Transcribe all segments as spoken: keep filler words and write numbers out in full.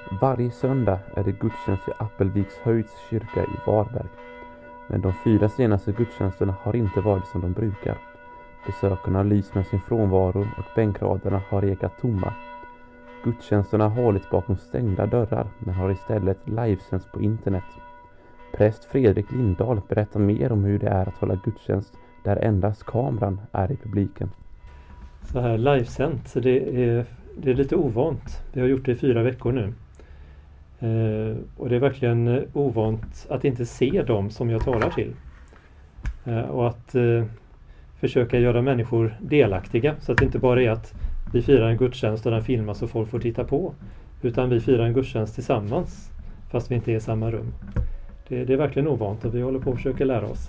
Varje söndag är det gudstjänst i Appelviks höjds kyrka i Varberg. Men de fyra senaste gudstjänsterna har inte varit som de brukar. Besökarna har lyst med sin frånvaro och bänkraderna har ekat tomma. Gudstjänsterna har hållits bakom stängda dörrar men har istället livesänds på internet. Präst Fredrik Lindahl berättar mer om hur det är att hålla gudstjänst där endast kameran är i publiken. Så här livesänt, så det är, det är lite ovant. Vi har gjort det i fyra veckor nu. Eh, och det är verkligen ovant att inte se dem som jag talar till. Eh, och att eh, försöka göra människor delaktiga. Så att det inte bara är att vi firar en gudstjänst och den filmas och folk får titta på. Utan vi firar en gudstjänst tillsammans fast vi inte är i samma rum. Det, det är verkligen ovant och vi håller på att försöka lära oss.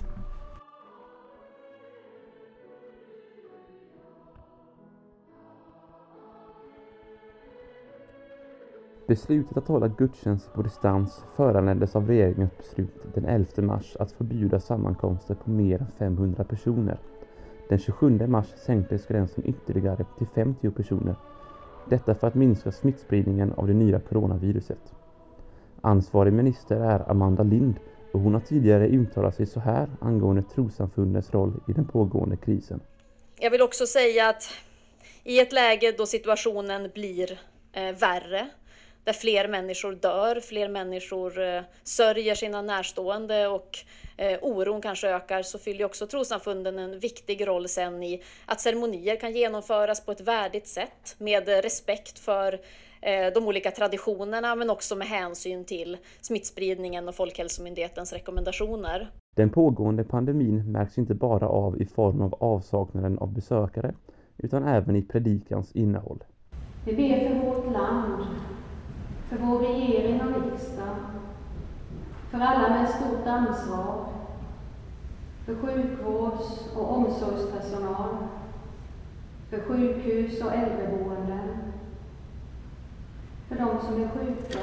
Beslutet att hålla gudstjänst på distans föranleddes av regeringens beslut den elfte mars att förbjuda sammankomster på mer än femhundra personer. Den tjugosjunde mars sänktes gränsen ytterligare till femtio personer. Detta för att minska smittspridningen av det nya coronaviruset. Ansvarig minister är Amanda Lind och hon har tidigare uttalat sig så här angående trossamfundens roll i den pågående krisen. Jag vill också säga att i ett läge då situationen blir eh, värre, där fler människor dör, fler människor eh, sörjer sina närstående och eh, oron kanske ökar, så fyller också trossamfunden en viktig roll sen i att ceremonier kan genomföras på ett värdigt sätt med respekt för eh, de olika traditionerna men också med hänsyn till smittspridningen och Folkhälsomyndighetens rekommendationer. Den pågående pandemin märks inte bara av i form av avsaknaden av besökare utan även i predikans innehåll. Vi ber för vårt land, för vår regering och riksdag, för alla med stort ansvar, för sjukvårds- och omsorgspersonal, för sjukhus och äldreboenden, för de som är sjuka,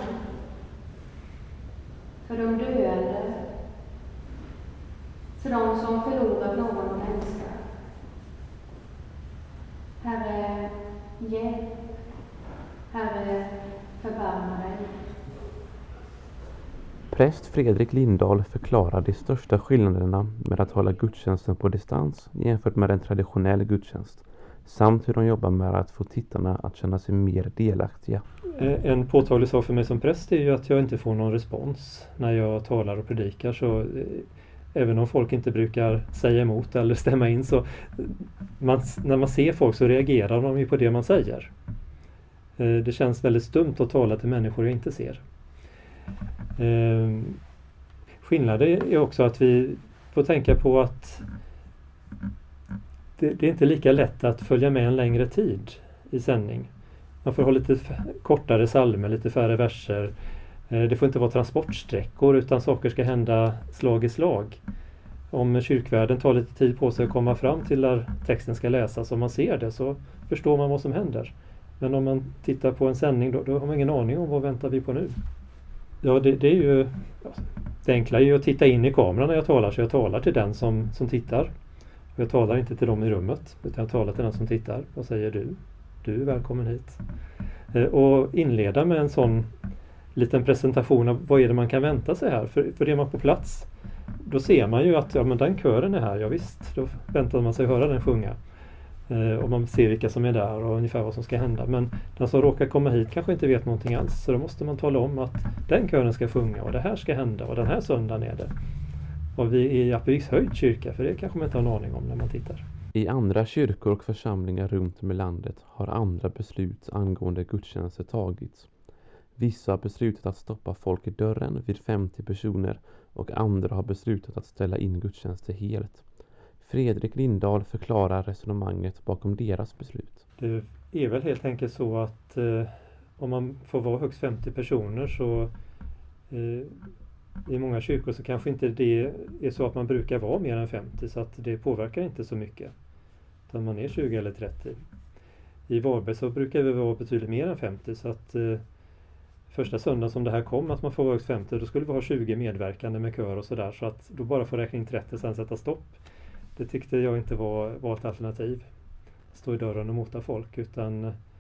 för de döende, för de som förlorat någon de älskar. Herre, hjälp. Herre, förbarma dig. Präst Fredrik Lindahl förklarar de största skillnaderna med att hålla gudstjänsten på distans jämfört med en traditionell gudstjänst, samt hur de jobbar med att få tittarna att känna sig mer delaktiga. En påtaglig sak för mig som präst är ju att jag inte får någon respons när jag talar och predikar. Så även om folk inte brukar säga emot eller stämma in, så man, när man ser folk så reagerar de ju på det man säger. Det känns väldigt stumt att tala till människor jag inte ser. Skillnaden är också att vi får tänka på att det, det är inte lika lätt att följa med en längre tid i sändning. Man får ha lite kortare psalmer, lite färre verser. Det får inte vara transportsträckor utan saker ska hända slag i slag. Om kyrkvärden tar lite tid på sig att komma fram till där texten ska läsas, om man ser det så förstår man vad som händer. Men om man tittar på en sändning då, då har man ingen aning om vad väntar vi på nu. Ja, det, det är ju ja, det enkla är ju att titta in i kameran när jag talar, så jag talar till den som, som tittar. Och jag talar inte till dem i rummet utan jag talar till den som tittar och säger du, du är välkommen hit. Eh, och inleda med en sån liten presentation av vad är det man kan vänta sig här. För, för det är man på plats, då ser man ju att ja, men den kören är här, ja visst, då väntar man sig höra den sjunga. Och man ser vilka som är där och ungefär vad som ska hända. Men den som råkar komma hit kanske inte vet någonting alls. Så då måste man tala om att den kören ska sjunga och det här ska hända och den här söndagen är det. Och vi är i Appelviks höjds kyrka, för det kanske man inte har en aning om när man tittar. I andra kyrkor och församlingar runt om i landet har andra beslut angående gudstjänster tagits. Vissa har beslutat att stoppa folk i dörren vid femtio personer och andra har beslutat att ställa in gudstjänster helt. Fredrik Lindahl förklarar resonemanget bakom deras beslut. Det är väl helt enkelt så att eh, om man får vara högst femtio personer så eh, i många kyrkor så kanske inte det är så att man brukar vara mer än femtio, så att det påverkar inte så mycket. Utan man är tjugo eller trettio. I Varberg så brukar vi vara betydligt mer än femtio, så att eh, första söndagen som det här kom att man får vara högst femtio, då skulle vi ha tjugo medverkande med kör och sådär, så att då bara får räkna in trettio sen sätta stopp. Det tyckte jag inte var, var ett alternativ. Stå i dörren och mota folk. Utan,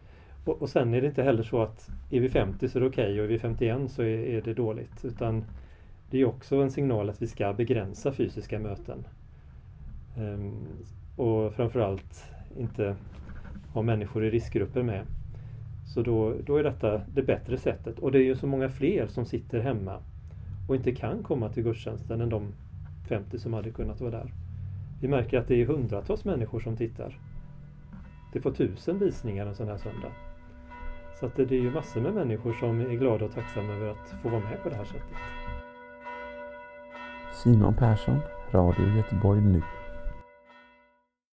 Och, och sen är det inte heller så att är vi femtio så är det okej okay, och är vi femtioen så är, är det dåligt. Utan det är också en signal att vi ska begränsa fysiska möten. Um, och framförallt inte ha människor i riskgrupper med. Så då, då är detta det bättre sättet. Och det är ju så många fler som sitter hemma och inte kan komma till gudstjänsten än de femtio som hade kunnat vara där. Vi märker att det är hundratals människor som tittar. Det får tusen visningar en sån här söndag. Så att det, det är ju massor med människor som är glada och tacksamma över att få vara med på det här sättet. Simon Persson, Radio Göteborg nu.